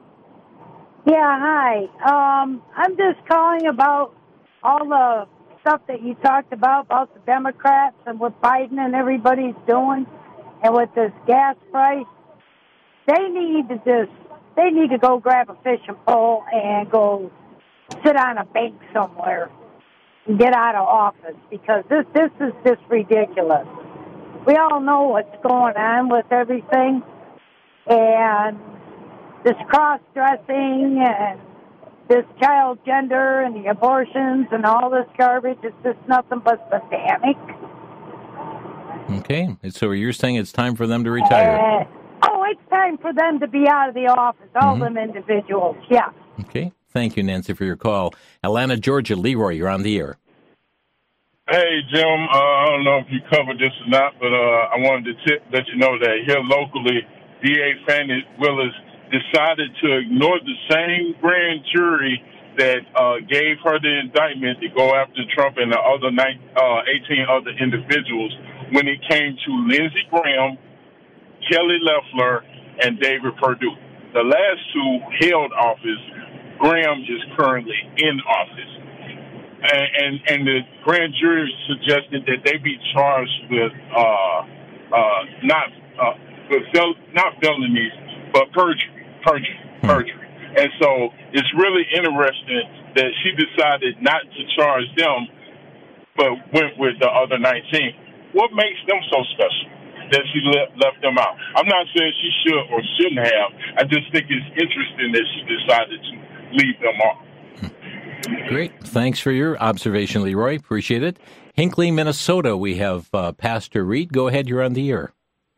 Yeah, hi. Um, I'm just calling about all the stuff that you talked about, about the Democrats and what Biden and everybody's doing, and with this gas price. They need to just, they need to go grab a fishing pole and go sit on a bank somewhere and get out of office, because this, this is just ridiculous. We all know what's going on with everything, and this cross-dressing and this child gender and the abortions and all this garbage is just nothing but satanic. Okay, so you're saying it's time for them to retire? Uh, oh, it's time for them to be out of the office, all mm-hmm. them individuals, yeah. Okay, thank you, Nancy, for your call. Atlanta, Georgia, Leroy, you're on the air. Hey, Jim, uh, I don't know if you covered this or not, but uh, I wanted to tip, let you know that here locally, D A Fannie Willis decided to ignore the same grand jury that uh, gave her the indictment to go after Trump and the other nine, uh, eighteen other individuals when it came to Lindsey Graham, Kelly Loeffler, and David Perdue. The last two held office. Graham is currently in office. and, and, and the grand jury suggested that they be charged with uh, uh, not uh, with fel- not felonies, but perjury, perjury, hmm. perjury. And so it's really interesting that she decided not to charge them, but went with the other nineteen. What makes them so special that she left, left them out? I'm not saying she should or shouldn't have. I just think it's interesting that she decided to leave them off. Great. Thanks for your observation, Leroy. Appreciate it. Hinckley, Minnesota, we have uh, Pastor Reed. Go ahead. You're on the air.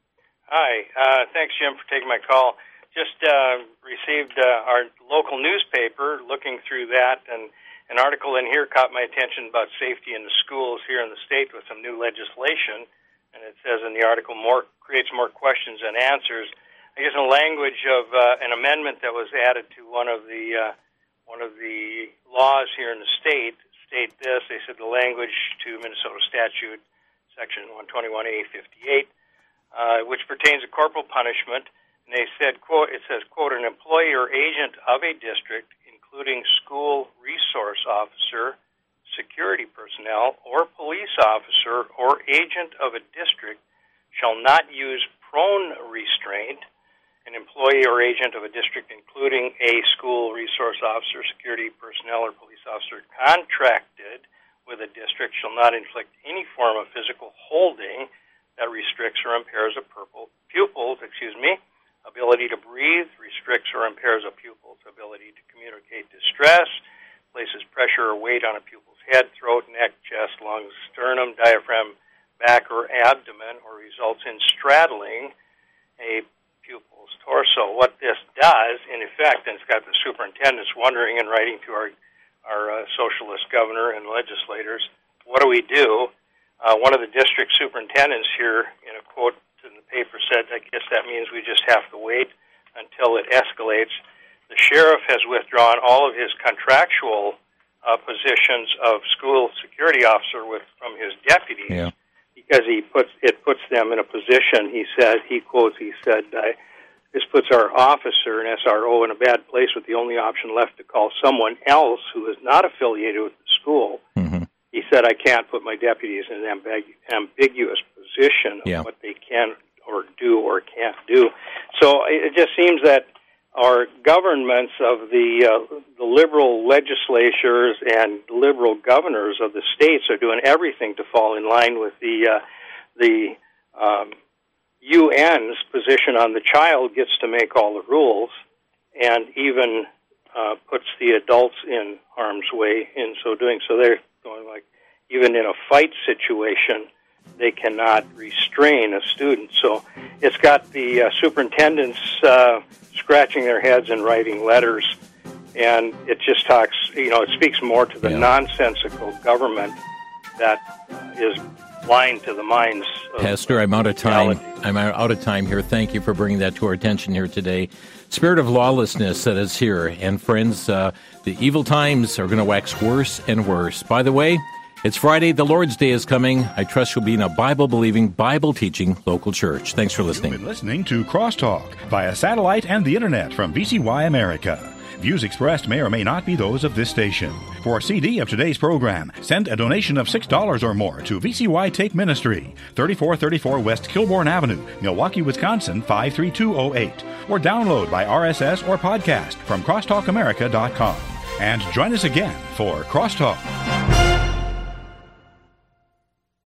Hi. Uh, thanks, Jim, for taking my call. Just uh, received uh, our local newspaper, looking through that, and an article in here caught my attention about safety in the schools here in the state with some new legislation. And it says in the article, more creates more questions than answers. I guess in the language of uh, an amendment that was added to one of the uh, one of the laws here in the state state this. They said the language to Minnesota statute, section one twenty-one A fifty-eight, uh, which pertains to corporal punishment. And they said, quote, it says, quote, an employee or agent of a district, including school resource officer, security personnel, or police officer or agent of a district shall not use prone restraint. An employee or agent of a district, including a school resource officer, security personnel, or police officer contracted with a district shall not inflict any form of physical holding that restricts or impairs a pupil, pupil's, excuse me, ability to breathe, restricts or impairs a pupil's ability to communicate distress, places pressure or weight on a pupil's head, throat, neck, chest, lungs, sternum, diaphragm, back, or abdomen, or results in straddling a pupil's torso. What this does, in effect, and it's got the superintendents wondering and writing to our our uh, socialist governor and legislators, what do we do? Uh, one of the district superintendents here, in a quote in the paper, said, I guess that means we just have to wait until it escalates. The sheriff has withdrawn all of his contractual uh, positions of school security officer with from his deputies. Yeah. Because he puts it puts them in a position. He said he quotes. He said, uh, "This puts our officer and S R O in a bad place with the only option left to call someone else who is not affiliated with the school." Mm-hmm. He said, "I can't put my deputies in an ambig- ambiguous position of yeah. what they can or do or can't do." So it just seems that our governments of the uh, the liberal legislatures and liberal governors of the states are doing everything to fall in line with the uh, the um, U N's position on the child gets to make all the rules, and even uh, puts the adults in harm's way in so doing. So they're going like, even in a fight situation, they cannot restrain a student. So it's got the uh, superintendents uh, scratching their heads and writing letters, and it just talks, you know, it speaks more to the yeah. nonsensical government that uh, is blind to the minds of Pastor, I'm out of time. reality. I'm out of time here. Thank you for bringing that to our attention here today. Spirit of lawlessness that is here. And friends, uh, the evil times are going to wax worse and worse. By the way, it's Friday. The Lord's Day is coming. I trust you'll be in a Bible-believing, Bible-teaching local church. Thanks for listening. You've been listening to Crosstalk via satellite and the Internet from V C Y America. Views expressed may or may not be those of this station. For a C D of today's program, send a donation of six dollars or more to V C Y Tape Ministry, thirty-four thirty-four West Kilbourne Avenue, Milwaukee, Wisconsin, five three two oh eight. Or download by R S S or podcast from crosstalk america dot com. And join us again for Crosstalk.